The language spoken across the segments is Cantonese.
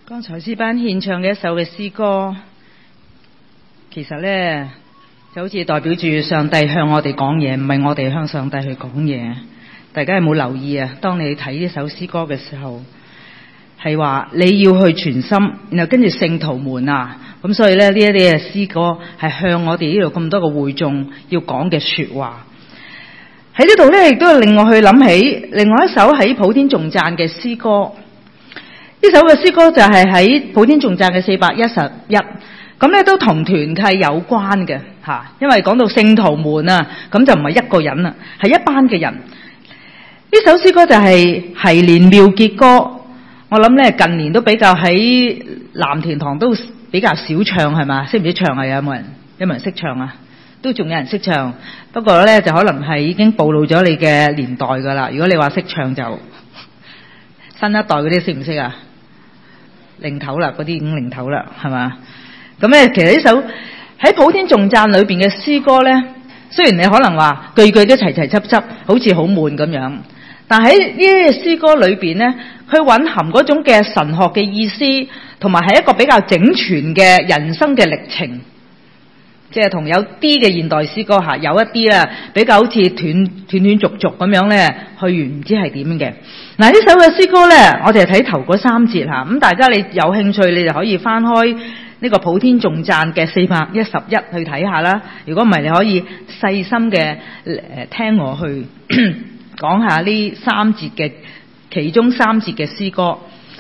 剛才詩班獻唱嘅一首嘅詩歌，其實呢就好似代表住上帝向我哋講嘢，唔係我哋向上帝去講嘢。大家有冇留意啊？當你睇呢首詩歌嘅時候，係話你要去全心，然後跟住聖徒們啊，咁所以呢一啲嘅詩歌係向我哋呢度咁多個會眾要講嘅說話。喺呢度呢，亦都令我去諗起另外一首喺普天頌讚嘅詩歌。呢首嘅詩歌就係喺普天頌讚嘅411，咁咧都同團契有關嘅吓，因為講到聖徒們啊，咁就唔係一個人啦，係一班嘅人。呢首詩歌就係繫連妙結歌，我諗咧近年都比較喺藍田堂都比較少唱係嘛？識唔識唱啊？有冇人識唱啊？都仲有人識唱，不過咧就可能係已經暴露咗你嘅年代噶啦。如果你話識唱就新一代嗰啲識唔識啊？零頭啦，嗰啲50頭啦，係嘛？咁咧，其實呢首喺普天頌讚裏邊嘅詩歌咧，雖然你可能話句句都齊齊輯輯，好似好悶咁樣，但喺呢啲詩歌裏邊咧，佢蘊含嗰種嘅神學嘅意思，同埋係一個比較整全嘅人生嘅歷程。即係同有啲嘅現代詩歌嚇，有一啲啊比較好似斷續咁樣咧，去完唔知係點嘅。嗱，呢首嘅詩歌咧，我哋係睇頭嗰3節嚇，咁大家你有興趣，你就可以翻開呢個普天頌讚嘅411去睇下啦。如果唔係，你可以細心嘅聽我去講下呢3節嘅其中3節嘅詩歌。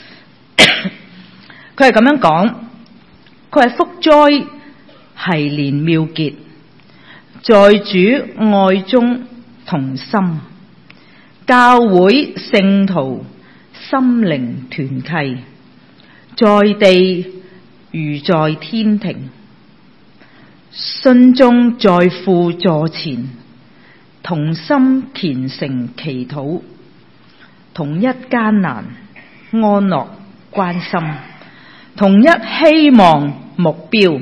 佢係咁樣講，佢係福哉繫連妙結，在主愛中同心，教會聖徒心靈團契，在地如在天庭，信中在父座前，同心虔誠祈禱，同一艱難安樂關心，同一希望目標，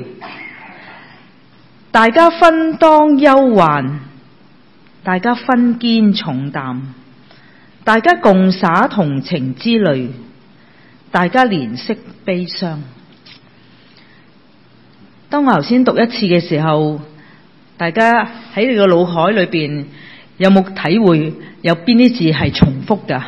大家分擔憂患，大家分肩重擔，大家共灑同情之淚，大家憐惜悲傷。當我頭先讀一次嘅時候，大家喺你個腦海裏邊有冇體會有邊啲字係重複㗎？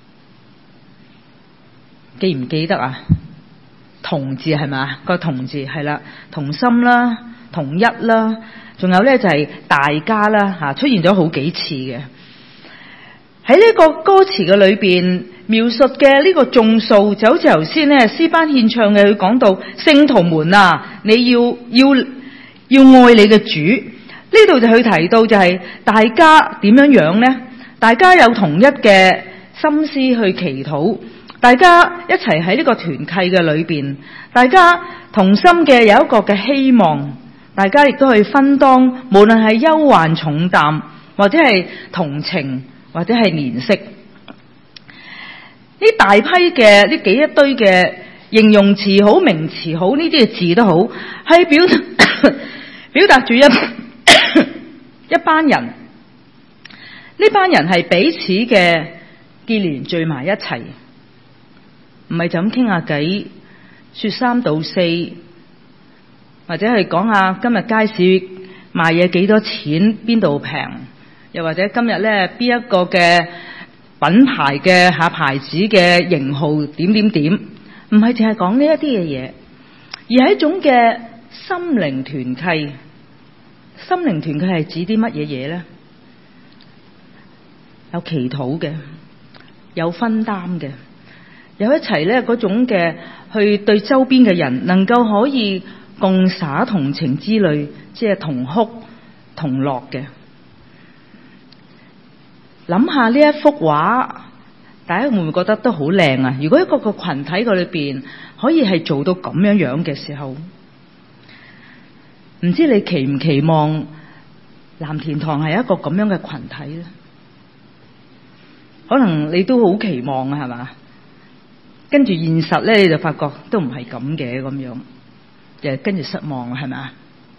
記唔記得啊？同字係咪？個同字係啦，同心啦，同一啦，仲有咧就係大家啦吓，出現咗好幾次嘅。喺呢個歌詞嘅裏邊描述嘅呢個眾數，就好似頭先咧詩班獻唱嘅，佢講到聖徒們啊，你要愛你嘅主。呢度就佢提到就係大家點樣樣呢？大家有同一嘅心思去祈禱，大家一齊喺呢個團契嘅裏邊，大家同心嘅有一個嘅希望，大家亦都去分擔，無論係憂患重擔，或者係同情，或者係憐惜。呢大批嘅呢一堆嘅形容詞好、名詞好，呢啲嘅字都好，係表達住一班人。呢班人係彼此嘅結連聚埋一齊，唔係就咁傾下偈，說三道四，或者係講下今日街市賣嘢幾多錢，邊度平，又或者今日咧邊一個嘅品牌嘅牌子嘅型號點點點，唔係淨係講呢一啲嘅嘢，而係一種嘅心靈團契。心靈團契係指啲乜嘢嘢呢？有祈禱嘅，有分擔嘅，有一齊咧嗰種嘅去對周邊嘅人能夠可以共灑同情之淚，即係同哭同樂嘅。諗下呢一幅畫，大家會唔會覺得都好靚啊？如果一個群體嘅裏邊可以係做到咁樣樣嘅時候，唔知你期唔期望藍田堂係一個咁樣嘅群體呢？可能你都好期望啊，係嘛？跟住現實咧，你就發覺都唔係咁嘅咁樣，就跟住失望係咪？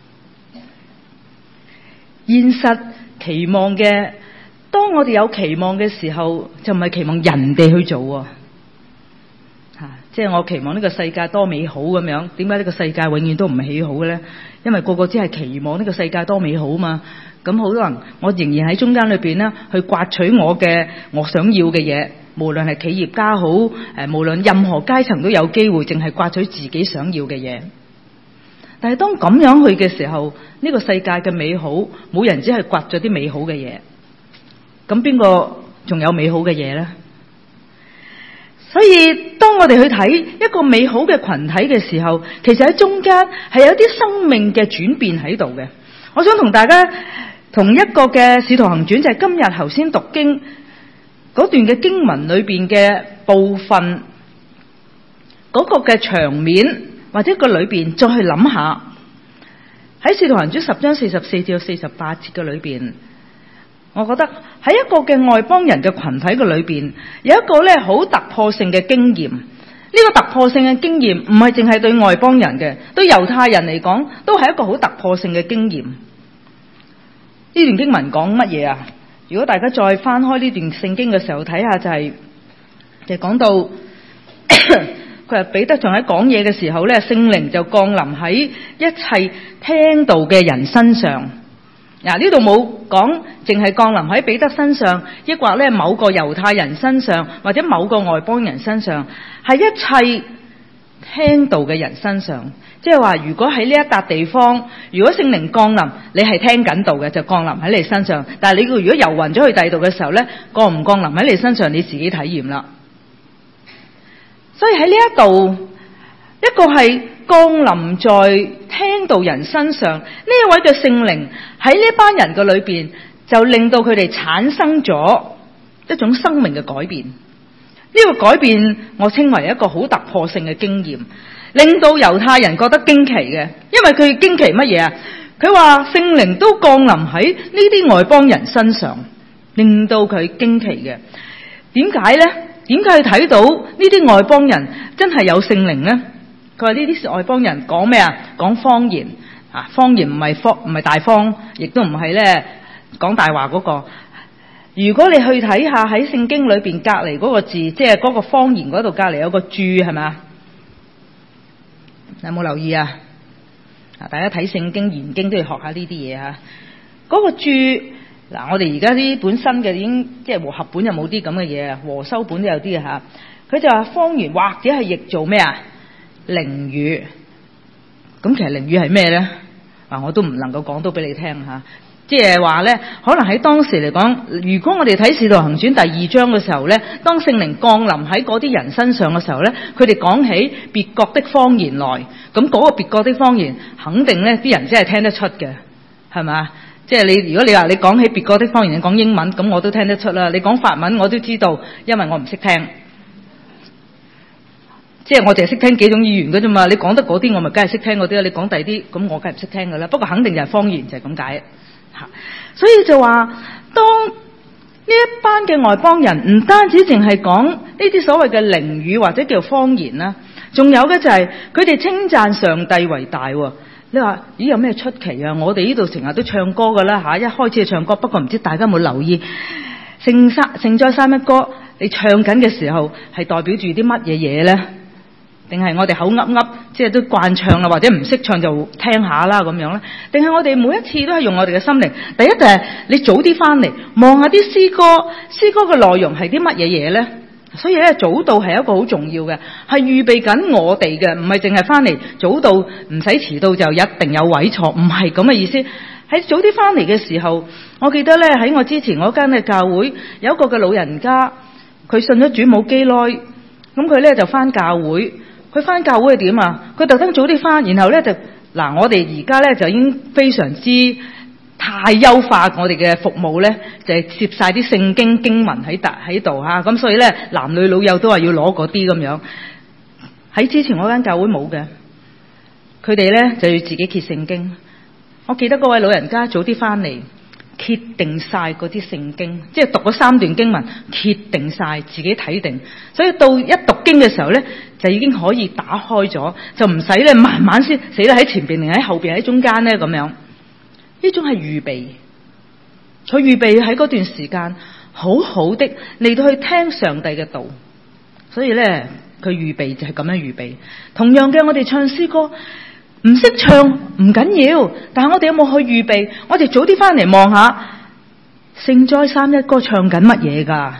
現實期望嘅，當我哋有期望嘅時候，就唔係期望人哋去做啊， 即係我期望呢個世界多美好咁樣，點解呢個世界永遠都唔美好嘅咧？因為個個只係期望呢個世界多美好嘛。咁好多人，我仍然喺中間裏邊咧，去刮取我想要嘅嘢，無論係企業家好，無論任何階層都有機會，淨係刮取自己想要嘅嘢。但係當咁樣去嘅時候，呢個世界嘅美好，冇人只係刮咗啲美好嘅嘢，咁邊個仲有美好嘅嘢咧？所以當我哋去睇一個美好嘅群體嘅時候，其實喺中間係有啲生命嘅轉變喺度嘅。我想同大家同一個嘅《使徒行傳》，就係今日頭先讀經嗰段嘅經文裏邊嘅部分，嗰個嘅場面或者個裏邊再去諗下，喺《使徒行傳》10章44至48節嘅裏邊，我覺得喺一個嘅外邦人嘅群體嘅裏邊，有一個咧好突破性嘅經驗。呢個突破性嘅經驗唔係淨係對外邦人嘅，對猶太人嚟講都係一個好突破性嘅經驗。呢段經文講乜嘢啊？如果大家再翻開呢段聖經嘅時候睇下，就係講到佢話彼得仲喺講嘢嘅時候咧，聖靈就降臨喺一切聽道嘅人身上。嗱，呢度冇講淨係降臨喺彼得身上，抑或咧某個猶太人身上，或者某個外邦人身上，係一切聽道嘅人身上。即係話，如果喺呢一笪地方，如果聖靈降臨，你係聽緊道嘅，就降臨喺你身上。但係你如果遊魂咗去第二度嘅時候咧，降唔降臨喺你身上，你自己體驗啦。所以喺呢一度，一個係降臨在聽道人身上，呢一位嘅聖靈喺呢班人嘅裏邊，就令到佢哋產生咗一種生命嘅改變。呢個改變我稱為一個好突破性嘅經驗，令到猶太人覺得驚奇嘅。因為佢驚奇乜嘢啊？佢話聖靈都降臨喺呢啲外邦人身上，令到佢驚奇嘅。點解呢？點解佢睇到呢啲外邦人真係有聖靈呢？佢話呢啲外邦人講咩啊？講方言啊！方言唔係大方，亦都唔係咧講大話嗰個。如果你去睇下喺聖經裏邊隔離嗰個字，即係嗰個方言嗰度隔離有個注，係咪？有冇留意啊？大家睇聖經研經都要學下呢啲嘢嚇。嗰個注嗱，我哋而家啲本身嘅已經即係和合本就冇啲咁嘅嘢啊，和修本都有啲嚇。佢就話方言或者係譯做咩啊？靈語。咁其實靈語係咩咧？我都唔能夠講到俾你聽嚇。即係話咧，可能喺當時嚟講，如果我哋睇《使徒行傳》第2章嘅時候咧，當聖靈降臨喺嗰啲人身上嘅時候咧，佢哋講起別國的方言來，咁嗰個別國的方言，肯定咧啲人真係聽得出嘅，係咪？即係你如果你話你講起別國的方言，你講英文，咁我都聽得出啦。你講法文我都知道，因為我唔識聽。即係我淨係識聽幾種語言嘅啫嘛。你講得嗰啲，我咪梗係識聽嗰啲啦。你講第啲，咁我梗係唔識聽㗎啦。不過肯定就係方言，就係咁解。所以就話，當呢一班嘅外邦人唔單止淨係講呢啲所謂嘅靈語或者叫方言啦，仲有嘅就係佢哋稱讚上帝為大。你話咦有咩出奇啊？我哋呢度成日都唱歌噶啦吓，一開始就唱歌，不過唔知大家有冇留意聖哉三一歌，你唱緊嘅時候係代表住啲乜嘢嘢咧？定係我哋口噏噏，即係都慣唱啦，或者唔識唱就聽下啦咁樣咧？定係我哋每一次都係用我哋嘅心靈？第一就係你早啲翻嚟望下啲詩歌嘅內容係啲乜嘢嘢咧？所以咧早到係一個好重要嘅，係預備緊我哋嘅，唔係淨係翻嚟早到唔使遲到就一定有位坐，唔係咁嘅意思。喺早啲翻嚟嘅時候，我記得咧喺我之前嗰間嘅教會有一個嘅老人家，佢信咗主冇幾耐，咁佢咧就翻教會。佢翻教會係點啊？佢特登早啲翻，然後咧就嗱，我哋而家咧就已經非常之太優化我哋嘅服務咧，就係攝晒啲聖經經文喺度嚇，咁所以咧男女老幼都話要攞嗰啲咁樣。喺之前嗰間教會冇嘅，佢哋咧就要自己揭聖經。我記得嗰位老人家早啲翻嚟，揭定晒嗰啲聖經，即係讀咗3段經文，揭定晒自己睇定，所以到一讀經嘅時候咧，就已經可以打開咗，就唔使咧慢慢先死啦喺前邊定喺後邊喺中間咧咁樣。呢種係預備，佢預備喺嗰段時間好好的嚟到去聽上帝嘅道。所以咧佢預備就係咁樣預備。同樣嘅，我哋唱詩歌唔識唱唔緊要，但係我哋有冇去預備？我哋早啲翻嚟望下聖哉三一歌唱緊乜嘢㗎？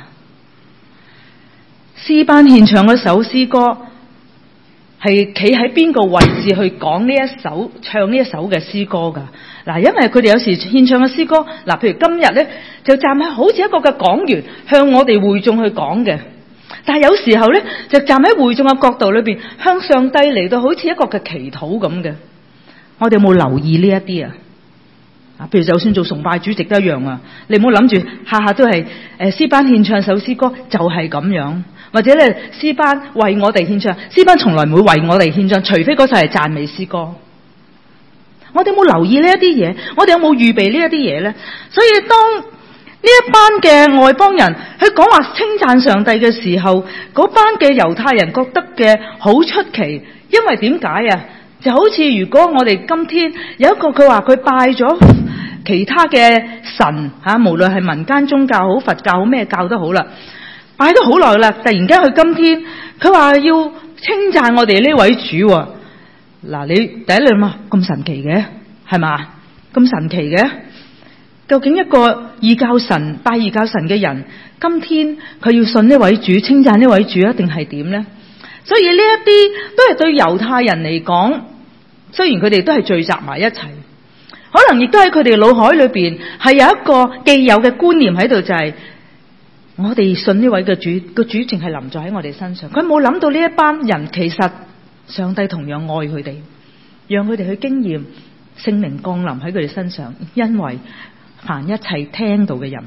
詩班獻唱嗰首詩歌係企喺邊個位置去講呢一首唱呢一首嘅詩歌㗎？嗱，因為佢哋有時獻唱嘅詩歌，嗱，譬如今日咧就站喺好似一個嘅講員向我哋會眾去講嘅，但係有時候咧就站喺會眾嘅角度裏邊向上帝嚟到好似一個嘅祈禱咁嘅。我哋有冇留意呢一啲啊？譬如就算做崇拜主席都一樣啊！你唔好諗住下下都係詩班獻唱首詩歌就係咁樣，或者咧詩班為我哋獻唱，詩班從來唔會為我哋獻唱，除非嗰首係讚美詩歌。我哋有冇留意呢一啲嘢？我哋有冇預備呢一啲嘢咧？所以當呢一班嘅外邦人去講話稱讚上帝嘅時候，嗰班嘅猶太人覺得嘅好出奇，因為點解啊？就好似如果我哋今天有一個佢話佢拜咗其他嘅神吓，無論係民間宗教好、佛教好、咩教都好啦，拜咗好耐啦，突然間佢今天佢話要稱讚我哋呢位主，嗱，你第一諗啊，咁神奇嘅係嘛？咁神奇嘅，究竟一個異教神拜異教神嘅人，今天佢要信呢位主，稱讚呢位主，一定係點呢？所以呢一啲都係對猶太人嚟講，雖然佢哋都係聚集埋一齊，可能亦都喺佢哋腦海裏邊係有一個既有嘅觀念喺度，就係我哋信呢位嘅主，個主淨係臨在喺我哋身上。佢冇諗到呢一班人其實上帝同樣愛佢哋，讓佢哋去經驗聖靈降臨喺佢哋身上，因為凡一切聽到嘅人，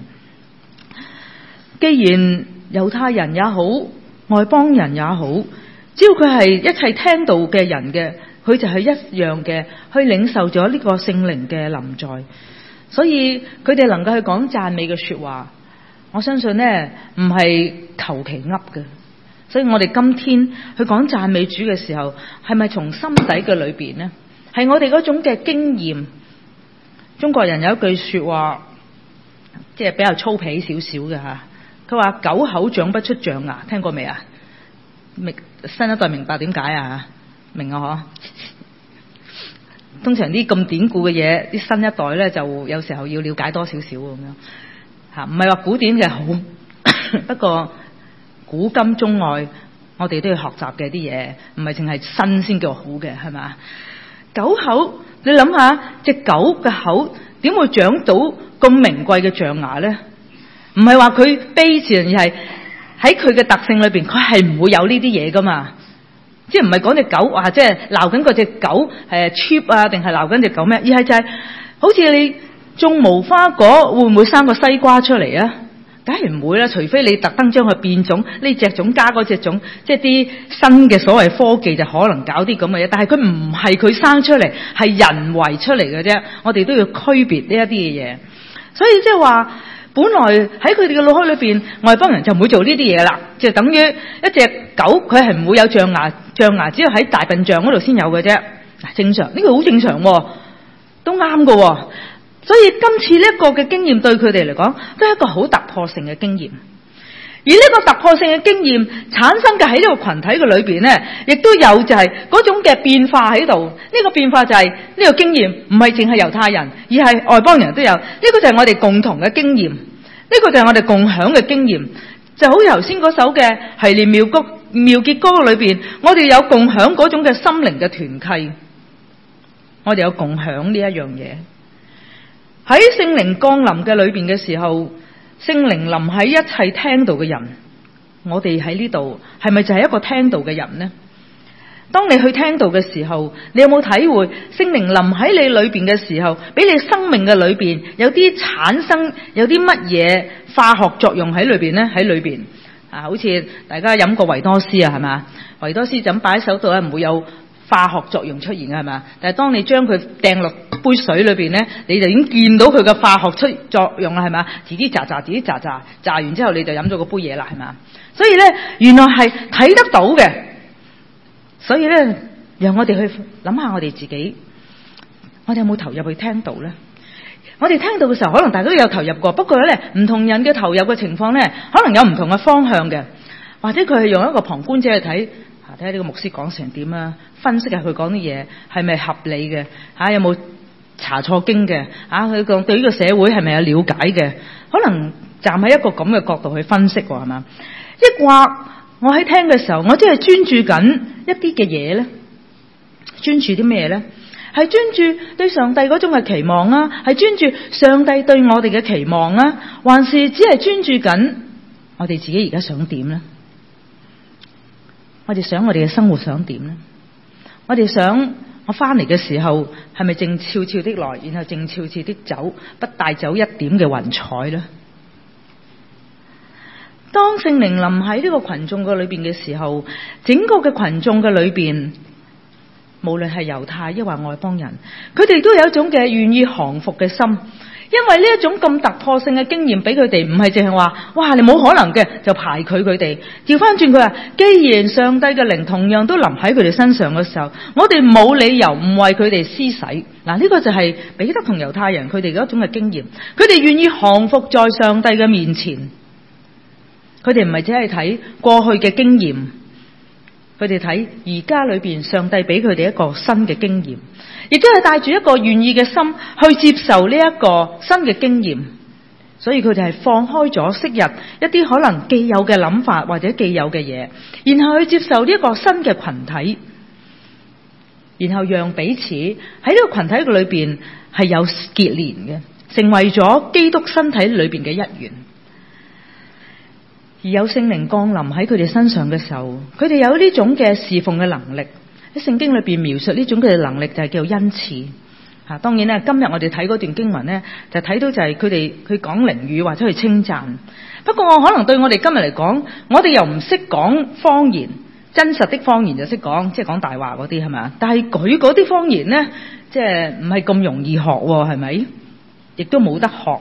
既然猶太人也好，外邦人也好，只要佢係一切聽到嘅人嘅，佢就係一樣嘅去領受咗呢個聖靈嘅臨在，所以佢哋能夠去講讚美嘅說話，我相信呢唔係求其噏嘅。所以我哋今天去講讚美主嘅時候，係咪從心底嘅裏邊呢？係我哋嗰種嘅經驗。中國人有一句說話，即係比較粗鄙少少嘅吓，佢話狗口長不出象牙，聽過未啊？新一代明白點解啊？明啊嗬？通常啲咁典故嘅嘢，啲新一代咧就有時候要了解多少少咁樣吓，唔係話古典嘅好，不過古今中外我哋都要學習嘅啲嘢，唔係淨係新先叫好嘅，係咪？狗口，你諗下隻狗嘅口點會長到咁名貴嘅象牙咧？唔係話佢卑賤，而係喺佢嘅特性裏邊，佢係唔會有呢啲嘢噶嘛。即係唔係講隻狗話，即係鬧緊嗰隻狗cheap 啊，定係鬧緊隻狗咩？而係就係好似你種無花果，會唔會生個西瓜出嚟啊？梗係唔會啦，除非你特登將佢變種，呢隻種加嗰隻種，即係啲新嘅所謂科技就可能搞啲咁嘅嘢。但係佢唔係佢生出嚟，係人為出嚟嘅啫。我哋都要區別呢一啲嘅嘢。所以即係話，本來喺佢哋嘅腦海裏邊，外邦人就唔會做呢啲嘢啦。就等於一隻狗，佢係唔會有象牙，象牙只有喺大笨象嗰度先有嘅啫。正常，呢個好正常喎，都啱嘅喎。所以今次呢一個嘅經驗對佢哋嚟講，都係一個好突破性嘅經驗。而呢個突破性嘅經驗產生嘅喺呢個群體嘅裏邊呢，亦都有就係嗰種嘅變化喺度。呢個變化就係呢個經驗唔係淨係猶太人，而係外邦人都有。呢個就係我哋共同嘅經驗，呢個就係我哋共享嘅經驗。就好似頭先嗰首嘅系列妙結歌裏邊，我哋有共享嗰種嘅心靈嘅團契，我哋有共享呢一樣嘢。喺聖靈降臨嘅裏邊嘅時候，聖靈臨喺一切聽道嘅人，我哋喺呢度係咪就係一個聽道嘅人呢？當你去聽道嘅時候，你有冇體會聖靈臨喺你裏邊嘅時候，俾你生命嘅裏邊有啲產生有啲乜嘢化學作用喺裏邊呢？喺裏邊啊，好似大家飲過維多斯啊，係嘛？維多斯就咁擺喺手度咧，唔會有化學作用出現嘅，係嘛？但係當你將佢掟落杯水裏邊咧，你就已經見到佢嘅化學出作用啦，係嘛？自己炸完之後你就飲咗個杯嘢啦，係嘛？所以咧，原來係睇得到嘅。所以咧，讓我哋去諗下我哋自己，我哋有冇投入去聽道咧？我哋聽到嘅時候，可能大家都有投入過，不過咧，唔同人嘅投入嘅情況咧，可能有唔同嘅方向嘅。 或者佢係用一個旁觀者去睇下呢個牧師講成點啊，分析下佢講啲嘢係咪合理嘅，有冇查錯經嘅，佢講對呢個社會係咪有了解嘅，可能站喺一個咁嘅角度去分析係嘛？抑或我喺聽嘅時候，我只係專注緊一啲嘅嘢咧，專注啲咩咧？係專注對上帝嗰種嘅期望啊，係專注上帝對我哋嘅期望啊，還是只係專注緊我哋自己而家想點咧？我哋想我哋嘅生活想點咧？我哋想我翻嚟嘅時候係咪靜悄悄的來，然後靜悄悄的走，不帶走一點嘅雲彩咧？當聖靈臨喺呢個群眾嘅裏邊嘅時候，整個嘅群眾嘅裏邊，無論係猶太抑或外邦人，佢哋都有一種嘅願意降服嘅心，因為呢一種咁突破性嘅經驗俾佢哋，唔係淨係話哇你冇可能嘅就排拒佢哋，調翻轉佢話，既然上帝嘅靈同樣都臨喺佢哋身上嘅時候，我哋冇理由唔為佢哋施洗。嗱，呢個就係彼得同猶太人佢哋嗰種嘅經驗，佢哋願意降服在上帝嘅面前。佢哋唔係只係睇過去嘅經驗，佢哋睇而家裏邊上帝俾佢哋一個新嘅經驗，亦都係帶住一個願意嘅心去接受呢一個新嘅經驗。所以佢哋係放開咗昔日一啲可能既有嘅諗法或者既有嘅嘢，然後去接受呢一個新嘅群體，然後讓彼此喺呢個群體嘅裏邊係有結連嘅，成為咗基督身體裏邊嘅一員。而有聖靈降臨喺佢哋身上嘅時候，佢哋有呢種嘅侍奉嘅能力。喺聖經裏邊描述呢種嘅能力就係叫恩賜。當然咧，今日我哋睇嗰段經文咧，就睇到就係佢講靈語或者去稱讚。不過我可能對我哋今日嚟講，我哋又唔識講方言，真實的方言就識講，即係講大話嗰啲係咪？但係佢嗰啲方言咧，即係唔係咁容易學喎，係咪？亦都冇得學。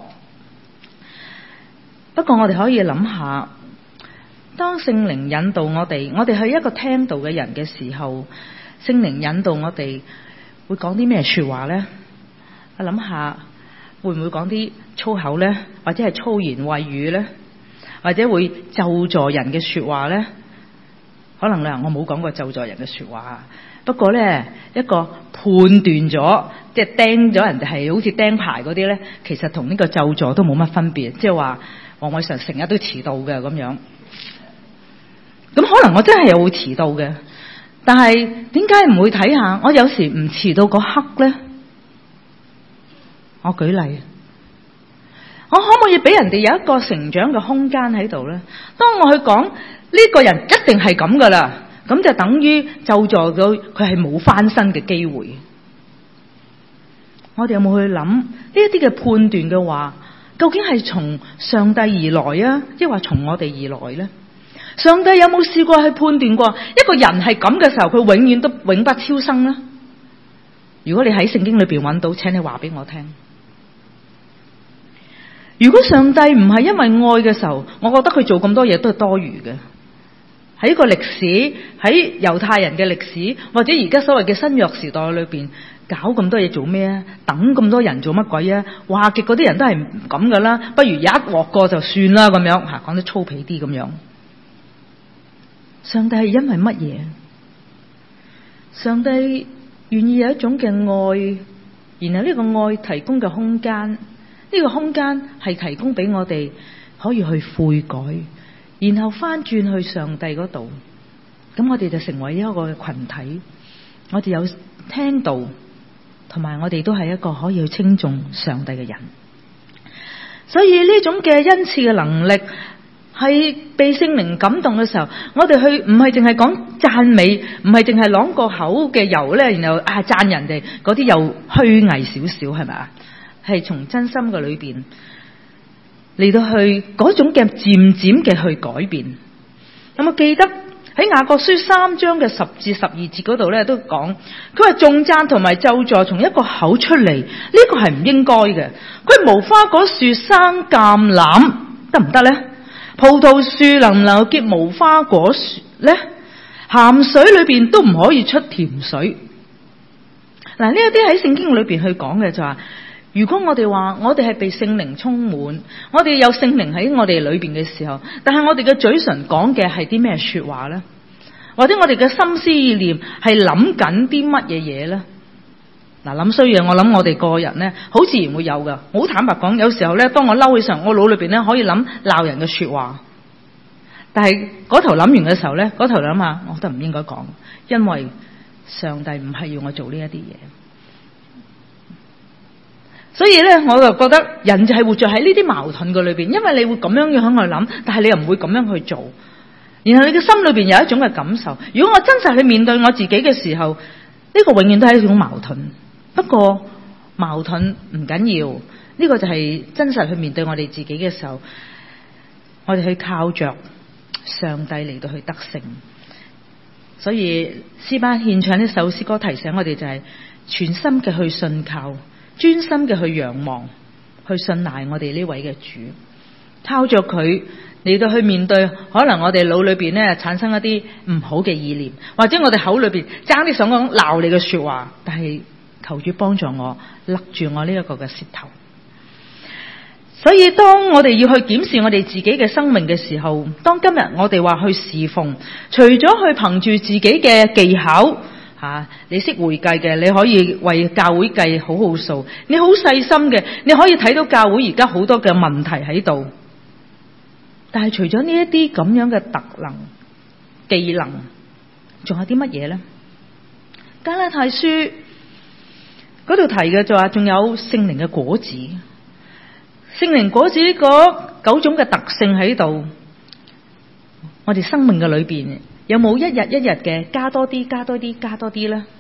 不過我哋可以諗下。當聖靈引導我哋係一個聽道嘅人嘅時候，聖靈引導我哋會講啲咩說話呢？我諗下會唔會講啲粗口呢？或者係粗言穢語呢？或者會咒詛人嘅說話呢？可能咧我冇講過咒詛人嘅說話，不過呢一個判斷咗即係釘咗人哋係好似釘牌嗰啲呢，其實同呢個咒詛都冇乜分別，即係話黃偉常成日都遲到嘅咁樣。咁可能我真係又會遲到嘅，但係點解唔會睇下我有時唔遲到嗰刻呢？我舉例，我可唔可以俾人哋有一個成長嘅空間喺度呢？當我去講呢個人一定係咁噶啦，咁就等於咒詛佢係冇翻身嘅機會。我哋有冇去諗呢一啲嘅判斷嘅話，究竟係從上帝而來啊，抑或從我哋而來呢？上帝有冇試過去判斷過一個人係咁嘅時候，佢永遠都永不超生呢？如果你喺聖經裏邊揾到，請你話俾我聽。如果上帝唔係因為愛嘅時候，我覺得佢做咁多嘢都係多餘嘅。喺個歷史，喺猶太人嘅歷史，或者而家所謂嘅新約時代裏邊，搞咁多嘢做咩啊？等咁多人做乜鬼啊？話極嗰啲人都係咁噶啦，不如一鑊過就算啦咁樣吓，講得粗鄙啲咁樣。上帝係因為乜嘢？上帝願意有一種嘅愛，然後呢個愛提供嘅空間，呢個空間係提供俾我哋可以去悔改，然後翻轉去上帝嗰度，咁我哋就成為一個群體，我哋有聽道，同埋我哋都係一個可以去稱頌上帝嘅人。所以呢種嘅恩賜嘅能力，係被聖靈感動嘅時候，我哋去唔係淨係講讚美，唔係淨係啷個口嘅油咧，然後讚人哋嗰啲又虛偽少少，係咪啊？係從真心嘅裏邊嚟到去嗰種嘅漸漸嘅去改變。有冇記得喺雅各書3章嘅10至12節嗰度咧都講，佢話頌讚同埋咒詛從一個口出嚟，呢個係唔應該嘅。佢無花果樹生橄欖得唔得咧？葡萄樹能唔能夠結無花果樹咧？鹹水裏邊都唔可以出甜水。嗱，呢一啲喺聖經裏邊去講嘅就話， 如果我哋話我哋係被聖靈充滿，我哋有聖靈喺我哋裏邊嘅時候，但係我哋嘅嘴唇講嘅係啲咩說話呢？或者我哋嘅心思意念係諗緊啲乜嘢嘢呢？嗱，諗衰嘢，我諗我哋個人呢，好自然會有噶。好坦白講，有時候呢，當我嬲嘅時候，我腦裏邊呢可以諗鬧人嘅說話，但係嗰頭諗完嘅時候呢，嗰頭諗下，我都唔應該講，因為上帝唔係要我做呢一啲嘢。所以咧，我就覺得人就係活在喺呢啲矛盾嘅裏邊，因為你會咁樣樣去諗，但係你又唔會咁樣去做，然後你嘅心裏邊有一種嘅感受。如果我真實去面對我自己嘅時候，呢個永遠都係一種矛盾。不過矛盾唔緊要，呢個就係真實去面對我哋自己嘅時候，我哋去靠着上帝嚟到去得勝。所以詩班獻唱呢首詩歌提醒我哋就係全心嘅去信靠，專心嘅去仰望，去信賴我哋呢位嘅主，靠着佢嚟到去面對可能我哋腦裏邊咧產生一啲唔好嘅意念，或者我哋口裏邊爭啲想講鬧你嘅說話，但係求主幫助我勒住我呢一個嘅舌頭。所以當我哋要去檢視我哋自己嘅生命嘅時候，當今日我哋話去侍奉，除咗去憑住自己嘅技巧你識會計嘅，你可以為教會計好好數，你好細心嘅，你可以睇到教會而家好多嘅問題喺度。但係除咗呢一啲咁樣嘅特能技能，仲有啲乜嘢呢？加拉太書嗰度提嘅就話仲有聖靈嘅果子，聖靈果子嗰9種嘅特性喺度，我哋生命嘅裏邊有冇一日一日嘅加多啲加多啲加多啲呢？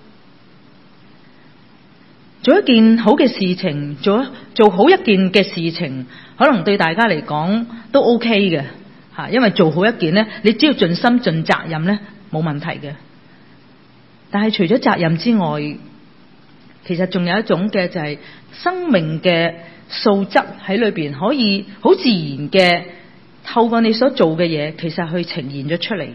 做一件好嘅事情，做好一件嘅事情，可能對大家嚟講都 OK 嘅因為做好一件呢，你只要盡心盡責任呢，冇問題嘅。但係除咗責任之外，其實仲有一種嘅就係生命嘅素質喺裏邊，可以好自然嘅透過你所做嘅嘢，其實去呈現咗出嚟。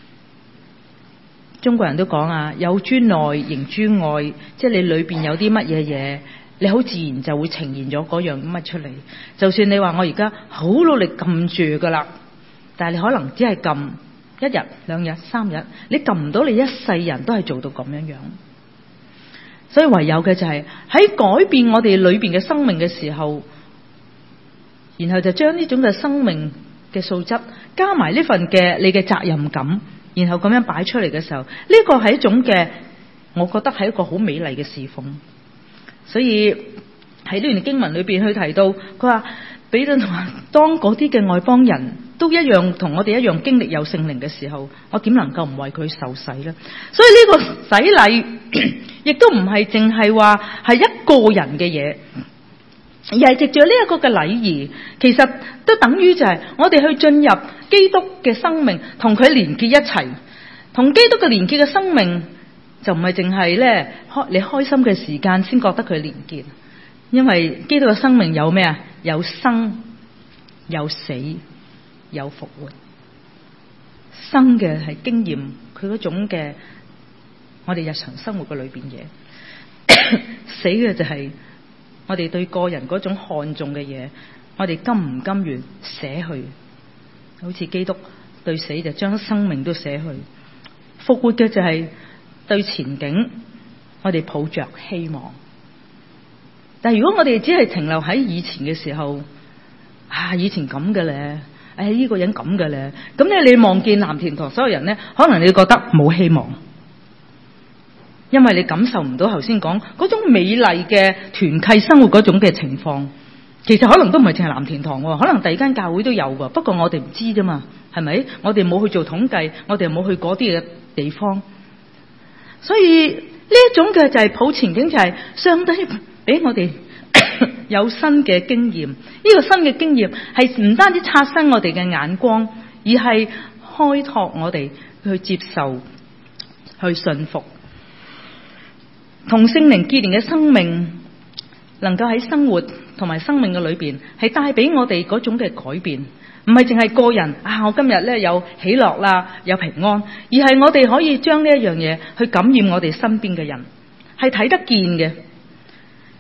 中國人都講有諸內形諸外，即係你裏邊有啲乜嘢嘢，你好自然就會呈現咗嗰樣乜出嚟。就算你話我而家好努力撳住噶啦，但係你可能只係撳1日、2日、3日，你撳唔到你一世人都係做到咁樣樣。所以唯有嘅就係喺改變我哋裏邊嘅生命嘅時候，然後就將呢種嘅生命嘅素質加埋呢份嘅你嘅責任感，然後咁樣擺出嚟嘅時候，呢個係一種嘅，我覺得係一個好美麗嘅侍奉。所以喺呢段經文裏邊去提到，佢話彼得話當嗰啲嘅外邦人都一樣同我哋一樣經歷有聖靈嘅時候，我點能夠唔為佢受洗呢？所以呢個洗禮亦都唔係淨係話係一個人嘅嘢，而係藉住呢一個嘅禮儀，其實都等於就係我哋去進入基督嘅生命，同佢連結一齊。同基督嘅連結嘅生命就唔係淨係咧你開心嘅時間先覺得佢連結，因為基督嘅生命有咩啊？有生有死有復活。生嘅係經驗佢嗰種嘅我哋日常生活嘅裏邊嘢，死嘅就係我哋對個人嗰種看重嘅嘢，我哋甘唔甘願捨去？好似基督對死就將生命都捨去。復活嘅就係對前景我哋抱着希望。但係如果我哋只係停留喺以前嘅時候，以前咁嘅咧，呢個人咁嘅咧，咁咧你望見藍田堂所有人咧，可能你覺得冇希望，因為你感受唔到頭先講嗰種美麗嘅團契生活嗰種嘅情況。其實可能都唔係淨係藍田堂，可能第二間教會都有噶，不過我哋唔知啫嘛，係咪？我哋冇去做統計，我哋冇去嗰啲嘅地方，所以呢一種嘅就係抱前景，就係上帝俾我哋有新嘅經驗。呢個新嘅經驗係唔單止刷新我哋嘅眼光，而係開拓我哋去接受、去信服，同聖靈結連嘅生命，能夠喺生活同埋生命嘅裏邊係帶俾我哋嗰種嘅改變。唔係淨係個人我今日咧有喜樂啦，有平安，而係我哋可以將呢一樣嘢去感染我哋身邊嘅人，係睇得見嘅。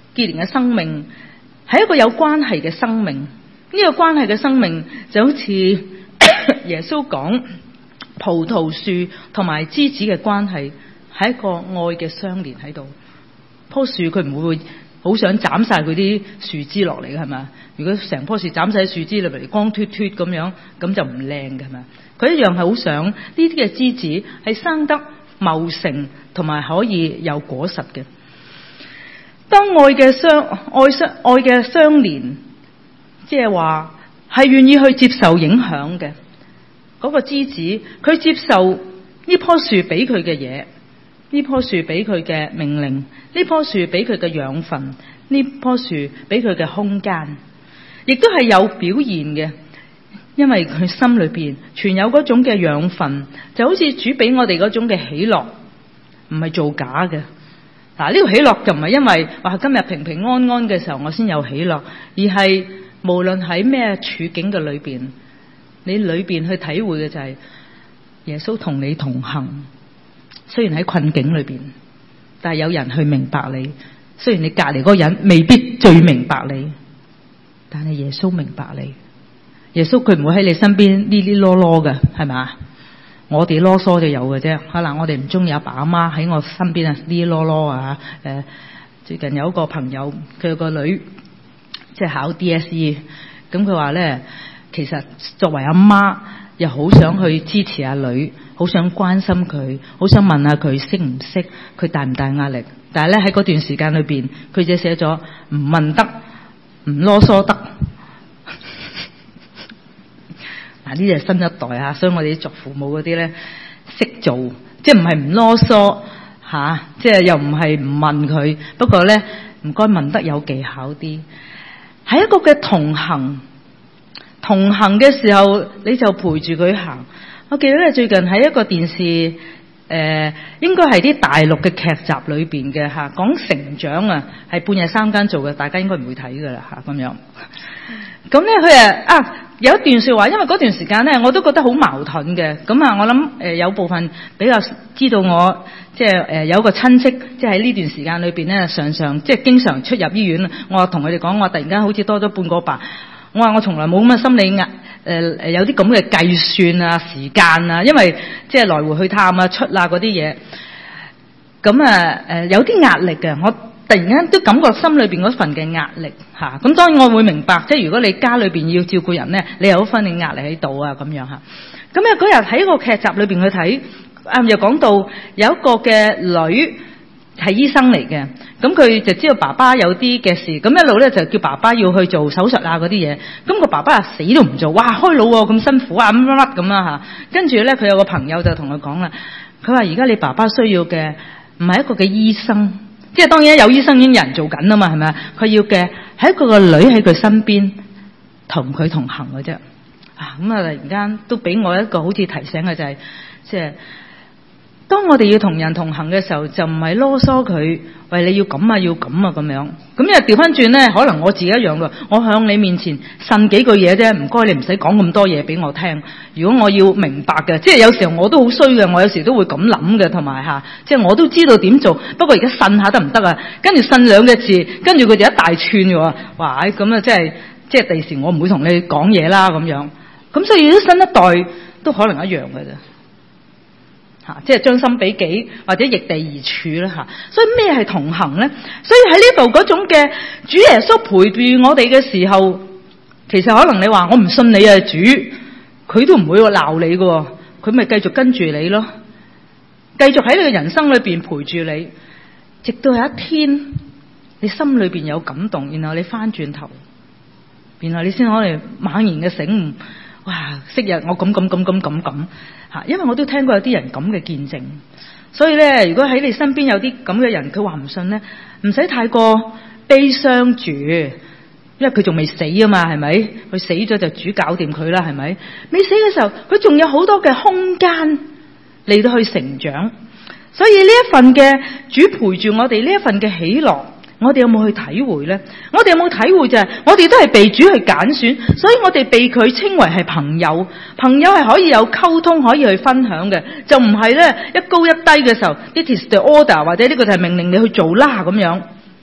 結連嘅生命係一個有關係嘅生命。呢個關係嘅生命就好似耶穌講葡萄樹同埋枝子嘅關係，係一個愛嘅相連喺度。棵樹佢唔會好想斬晒佢啲樹枝落嚟嘅，係咪？如果成棵樹斬晒樹枝落嚟，光脫脫咁樣，咁就唔靚嘅，係咪？佢一樣係好想呢啲嘅枝子係生得茂盛，同埋可以有果實嘅。當愛嘅相連，即係話係願意去接受影響嘅嗰個枝子，佢接受呢棵樹俾佢嘅嘢，呢棵樹俾佢嘅命令，呢棵樹俾佢嘅養分，呢棵樹俾佢嘅空間，亦都係有表現嘅。因為佢心裏邊存有嗰種嘅養分，就好似主俾我哋嗰種嘅喜樂，唔係造假嘅。嗱，呢個喜樂就唔係因為話今日平平安安嘅時候我先有喜樂，而係無論喺咩處境嘅裏邊，你裏邊去體會嘅就係耶穌同你同行。雖然喺困境裏邊，但係有人去明白你。雖然你隔籬嗰個人未必最明白你，但係耶穌明白你。耶穌佢唔會喺你身邊呢啲囉囉嘅，係咪？我哋囉嗦就有嘅啫。可能我哋唔中意阿爸阿媽喺我身邊啊，呢啲囉囉啊。最近有一個朋友，佢個女即係考 DSE， 咁佢話咧，其實作為阿媽又好想去支持阿女，好想關心佢，好想問下佢識唔識，佢大唔大壓力。但係咧喺嗰段時間裏邊，佢就寫咗唔問得，唔囉嗦得。嗱，呢啲係新一代啊，所以我哋作父母嗰啲咧識做，即係唔係唔囉嗦吓，即係又唔係唔問佢。不過咧唔該問得有技巧啲，係一個嘅同行嘅時候，你就陪住佢行。我記得咧最近喺一個電視應該係啲大陸嘅劇集裏邊嘅吓，講成長啊，係半夜三更做嘅，大家應該唔會睇噶啦吓咁樣。咁咧佢有一段說話，因為嗰段時間咧我都覺得好矛盾嘅。咁啊，我諗有部分比較知道我即係有個親戚，即係喺呢段時間裏邊咧，常常即係經常出入醫院。我同佢哋講，我突然間好似多咗半個爸。我話我從來冇咁嘅心理壓，有啲咁嘅計算啊、時間啊，因為即係來回去探啊、出啊嗰啲嘢。咁有啲壓力嘅，我突然間都感覺心裏邊嗰份嘅壓力嚇。咁當然我會明白，即係如果你家裏邊要照顧人咧，你有份嘅壓力喺度啊咁樣嚇。咁嗰日喺個劇集裏邊去睇，又講到有一個嘅女係醫生嚟嘅，咁佢就知道爸爸有啲嘅事，咁一路咧就叫爸爸要去做手術啊嗰啲嘢，咁個爸爸死都唔做，哇開腦喎咁辛苦啊乜乜乜咁啦嚇，跟住咧佢有個朋友就同佢講啦，佢話而家你爸爸需要嘅唔係一個嘅醫生，即係當然有醫生已經有人做緊啊嘛，係咪啊？佢要嘅係一個女喺佢身邊同佢同行嘅啫，咁啊突然間都俾我一個好似提醒嘅就係即係。當我哋要同人同行嘅時候，就唔係囉嗦佢，喂你要咁啊，要咁啊咁樣。咁又調翻轉咧，可能我自己一樣咯。我向你面前呻幾句嘢啫，唔該你唔使講咁多嘢俾我聽。如果我要明白嘅，即係有時候我都好衰嘅，我有時都會咁諗嘅，同埋吓，即係我都知道點做。不過而家呻下得唔得啊？跟住呻兩個字，跟住佢就一大串喎。哇！咁啊，即係第時我唔會同你講嘢啦咁樣。咁所以啲新一代都可能一樣嘅啫。即係將心比己或者逆地而處啦吓，所以咩係同行咧？所以喺呢度嗰種嘅主耶穌陪住我哋嘅時候，其實可能你話我唔信你啊主，佢都唔會鬧你嘅，佢咪繼續跟住你咯，繼續喺你嘅人生裏邊陪住你，直到有一天你心裏邊有感動，然後你翻轉頭，然後你先可能猛然嘅醒悟，哇！昔日我咁。因為我都聽過有啲人咁嘅見證，所以咧，如果喺你身邊有啲咁嘅人，佢話唔信咧，唔使太過悲傷住，因為佢仲未死啊嘛，係咪？佢死咗就主搞掂佢啦，係咪？未死嘅時候，佢仲有好多嘅空間嚟到去成長，所以呢一份嘅主陪住我哋呢一份嘅喜樂，我哋有冇去體會呢？我哋有冇體會就係我哋都係被主去揀選，所以我哋被佢稱為係朋友。朋友係可以有溝通，可以去分享嘅，就唔係咧一高一低嘅時候，It is the order 或者呢個就係命令你去做啦咁樣，唔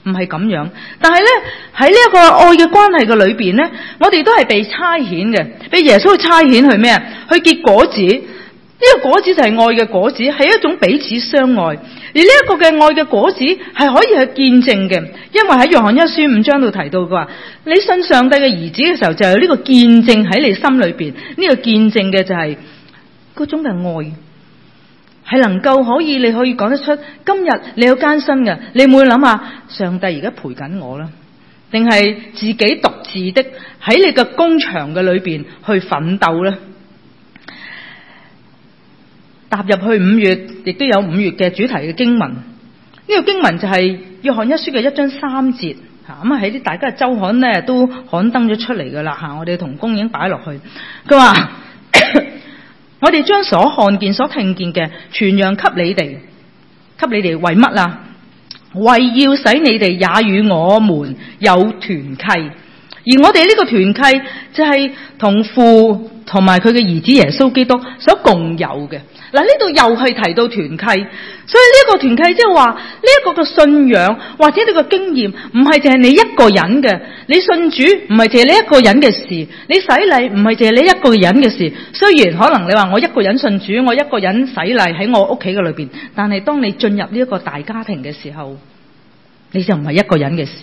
唔係咁樣。但係咧喺呢一個愛嘅關係嘅裏邊咧，我哋都係被差遣嘅，被耶穌差遣去咩啊？去結果子。呢個果子就係愛嘅果子，係一種彼此相愛。而呢一個嘅愛嘅果子係可以去見證嘅，因為喺約翰一書5章度提到嘅話，你信上帝嘅兒子嘅時候，就有呢個見證喺你心裏邊。呢個見證嘅就係嗰種嘅愛，係能夠可以你可以講得出，今日你有艱辛嘅，你會諗下上帝而家陪緊我啦，定係自己獨自的喺你嘅工場嘅裏邊去奮鬥咧？踏入去5月，亦都有5月嘅主題嘅經文。呢個經文就係約翰一書嘅1章3節嚇，咁啊喺啲大家嘅周刊咧都刊登咗出嚟噶啦嚇，我哋同工已經擺落去。佢話我哋將所看見、所聽見嘅傳揚給你哋，給你哋為乜啊？為要使你哋也與我們有團契，而我哋呢個團契就係同父同埋佢嘅兒子耶穌基督所共有嘅。嗱，呢度又係提到團契，所以呢個團契即係話呢一個嘅信仰或者你個經驗唔係淨係你一個人嘅，你信主唔係淨係你一個人嘅事，你洗禮唔係淨係你一個人嘅事。雖然可能你話我一個人信主，我一個人洗禮喺我屋企嘅裏邊，但係當你進入呢一個大家庭嘅時候，你就唔係一個人嘅事。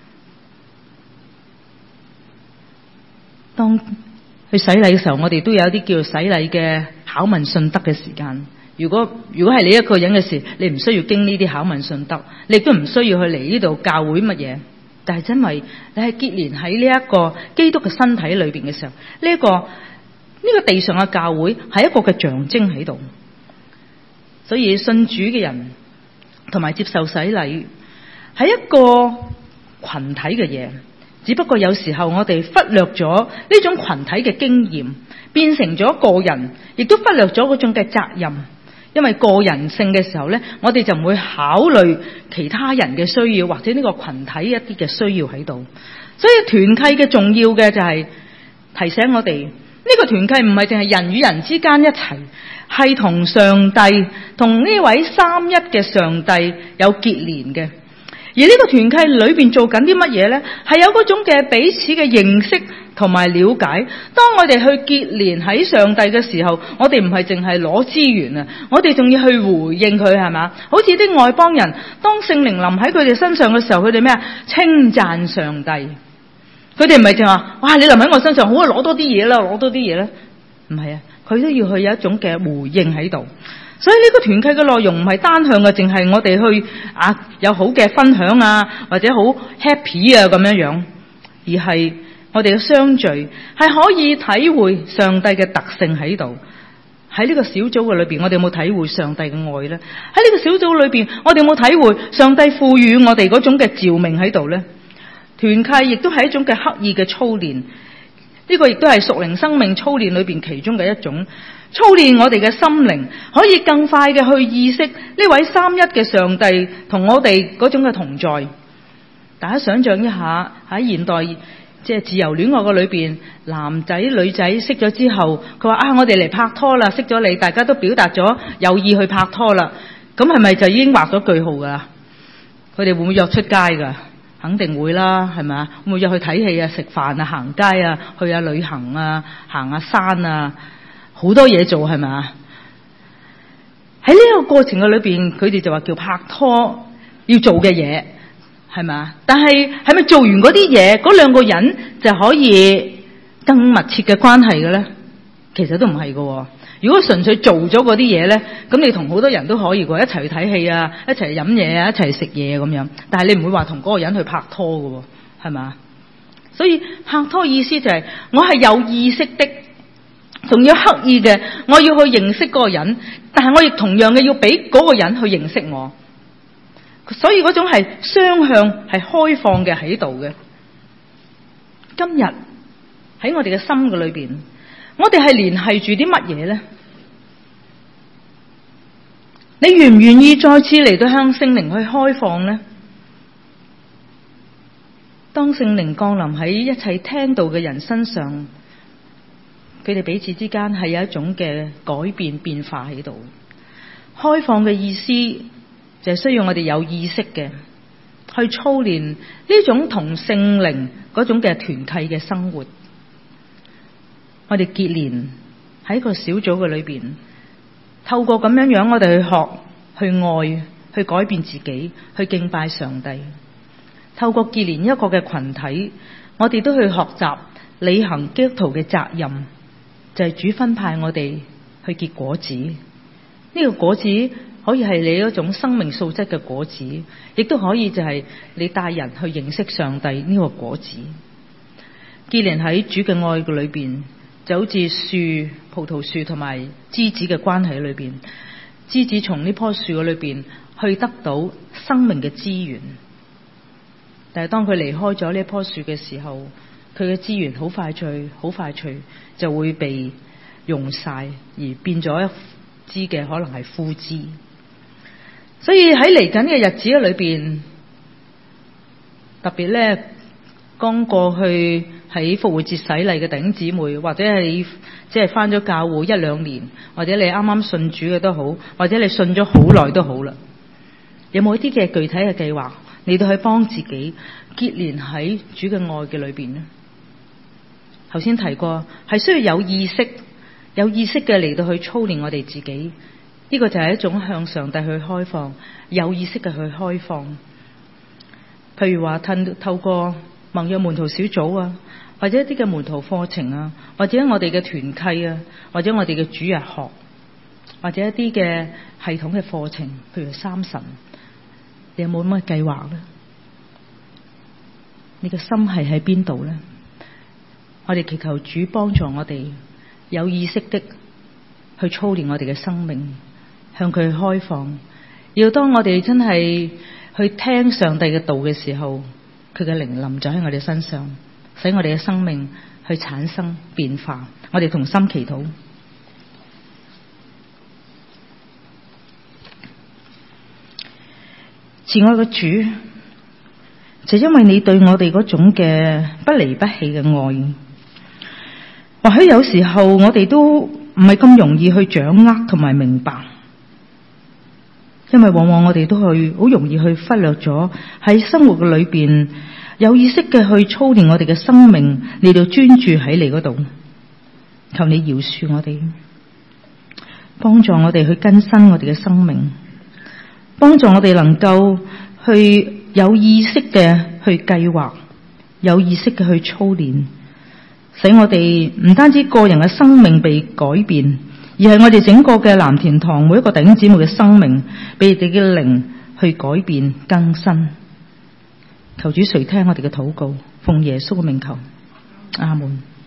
當去洗禮嘅時候，我哋都有啲叫洗禮嘅考問信德嘅時間。如果係你一個人嘅事，你唔需要經呢啲考問信德，你亦都唔需要去嚟呢度教會乜嘢。但係因為你係結連喺呢一個基督嘅身體裏邊嘅時候，呢個地上嘅教會係一個嘅象徵喺度。所以信主嘅人同埋接受洗禮係一個群體嘅嘢。只不過有時候我哋忽略咗呢種群體嘅經驗，變成咗個人，亦都忽略咗嗰種嘅責任。因為個人性嘅時候呢，我哋就唔會考慮其他人嘅需要，或者呢個群體一啲嘅需要喺度。所以團契嘅重要嘅就係提醒我哋，呢個團契唔係淨係人與人之間一齊，係同上帝，同呢位三一嘅上帝有結連嘅。而呢個團契裏邊做緊啲乜嘢呢？係有嗰種嘅彼此嘅認識同埋了解。當我哋去結連喺上帝嘅時候，我哋唔係淨係攞資源啊，我哋仲要去回應佢，係嘛？好似啲外邦人，當聖靈臨喺佢哋身上嘅時候，佢哋咩啊？稱讚上帝。佢哋唔係淨話，哇！你臨喺我身上，好啊，攞多啲嘢啦，攞多啲嘢啦。唔係啊，佢都要去有一種嘅回應喺度。所以呢個團契嘅內容唔係單向嘅，淨係我哋去有好嘅分享啊，或者好 happy 啊咁樣樣，而係我哋嘅相聚係可以體會上帝嘅特性喺度。喺呢個小組嘅裏邊，我哋有冇體會上帝嘅愛呢？喺呢個小組裏邊，我哋有冇體會上帝賦予我哋嗰種嘅召命喺度呢？團契亦都係一種嘅刻意嘅操練，呢個亦都係屬靈生命操練裏邊其中嘅一種。操練我哋嘅心靈，可以更快嘅去意識呢位三一嘅上帝同我哋嗰種嘅同在。大家想象一下，喺現代即係自由戀愛嘅裏邊，男仔女仔識咗之後，佢話我哋嚟拍拖啦，識咗你，大家都表達咗有意去拍拖啦，咁係咪就已經畫咗句號噶？佢哋會唔會約出街噶？肯定會啦，係咪啊？會唔會約去睇戲啊、食飯啊、行街啊、去下旅行啊、行下山啊？好多嘢做，係咪啊？喺呢個過程嘅裏邊，佢哋就話叫拍拖要做嘅嘢，係咪啊？但係係咪做完嗰啲嘢，嗰兩個人就可以更密切嘅關係嘅咧？其實都唔係嘅。如果純粹做咗嗰啲嘢咧，咁你同好多人都可以嘅，一齊去睇戲啊，一齊飲嘢啊，一齊食嘢咁樣。但係你唔會話同嗰個人去拍拖嘅，係咪啊？所以拍拖意思就係我係有意識的。仲要刻意嘅，我要去認識嗰個人，但係我亦同樣嘅要俾嗰個人去認識我，所以嗰種係雙向係開放嘅喺度嘅。今日喺我哋嘅心嘅裏邊，我哋係聯繫住啲乜嘢呢？你願唔願意再次嚟到向聖靈去開放呢？當聖靈降臨喺一切聽道嘅人身上，佢哋彼此之間係有一種嘅改變變化喺度。開放嘅意思就係需要我哋有意識嘅， 去操練呢種同聖靈嗰種嘅團契嘅生活。我哋結連喺個小組嘅裏邊，透過咁樣我哋去學、去愛、去改變自己、去敬拜上帝。透過結連一個嘅群體，我哋都去學習履行基督徒嘅責任，就係主分派我哋去結果子。呢個果子可以係你一種生命素質嘅果子，亦都可以就係你帶人去認識上帝呢個果子。結連喺主嘅愛嘅裏邊，就好似樹、葡萄樹同埋枝子嘅關係裏邊，枝子從呢棵樹嘅裏邊去得到生命嘅資源，但係當佢離開咗呢棵樹嘅時候，佢嘅資源好快脆就會被用晒，而變咗一枝嘅可能係枯枝。所以喺嚟緊嘅日子裏邊，特別咧剛過去喺復活節洗禮嘅弟兄姊妹，或者係即係返咗教會1-2年，或者你啱啱信主嘅都好，或者你信咗好耐都好啦，有冇一啲嘅具體嘅計劃，你都可以幫自己結連喺主嘅愛嘅裏邊呢？頭先提過係需要有意識嘅嚟到去操練我哋自己，呢個就係一種向上帝去開放，有意識嘅去開放。譬如話透過盟約門徒小組啊，或者一啲嘅門徒課程啊，或者我哋嘅團契啊，或者我哋嘅主日學，或者一啲嘅系統嘅課程，譬如三神，你有冇乜計劃呢？你嘅心係喺邊度呢？我哋祈求主幫助我哋有意識的去操練我哋嘅生命，向佢開放。要當我哋真係去聽上帝嘅道嘅時候，佢嘅靈臨咗喺我哋身上，使我哋嘅生命去產生變化。我哋同心祈禱。慈愛嘅主，就因為你對我哋嗰種嘅不離不棄嘅愛，或許有時候我哋都唔係咁容易去掌握同埋明白，因為往往我哋都去好容易去忽略咗喺生活嘅裏邊有意識嘅去操練我哋嘅生命，嚟到專注喺你嗰度。求你饒恕我哋，幫助我哋去更新我哋嘅生命，幫助我哋能夠去有意識嘅去計劃，有意識嘅去操練，使我哋唔單止個人嘅生命被改變，而係我哋整個嘅藍田堂每一個弟兄姊妹嘅生命被你哋嘅靈去改變更新。求主垂聽我哋嘅禱告，奉耶穌嘅名求，阿門。